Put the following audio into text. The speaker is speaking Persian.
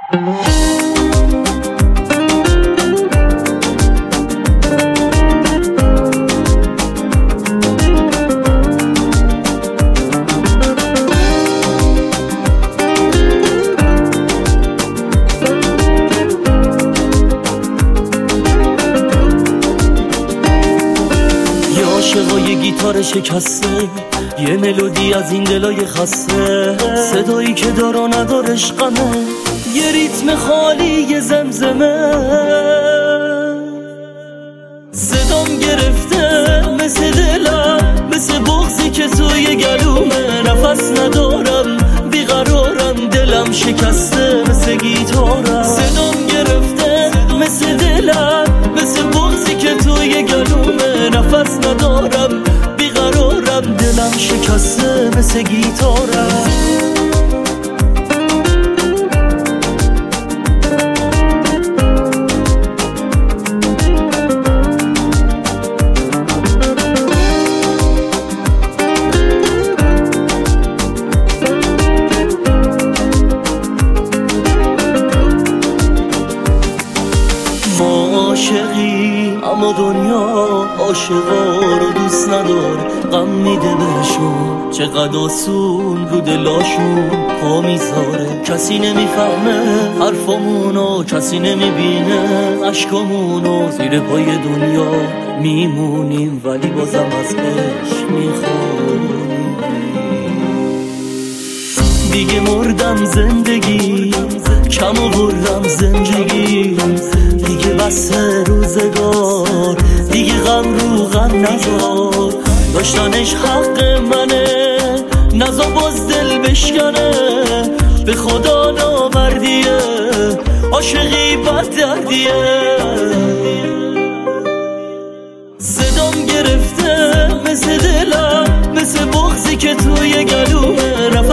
عاشقای گیتار شکسته، یه ملودی از این دلای خسته، صدایی که دار و ندارش غمه، یه ریتم خالی یه زمزمه. صدام گرفته مثل دلم، مثل بغضی که توی گلومه، نفس ندارم بیقرارم، دلم شکسته مثل گیتارم. صدام گرفته مثل دلم، مثل بغضی که توی گلومه، نفس ندارم بیقرارم، دلم شکسته مثل گیتارم. عاشقی اما دنیا عاشقا رو دوست ندار، غم میده بهشون، چقدر آسون رو دلاشون پا میذاره. کسی نمیفهمه حرفامونو، کسی نمیبینه عشقامونو، زیر پای دنیا میمونیم ولی بازم از عشق میخوانیم. دیگه مردم زندگی، کم آوردم زندگی، دیگه بسه روزگار، دیگه غم رو غم نذار، داشتنش حق منه، نذار باز دل بشکنه، به خدا نامردیه، عاشقی بد دردیه. صدام گرفته مثل دلم، مثل بغضی که توی گلومه،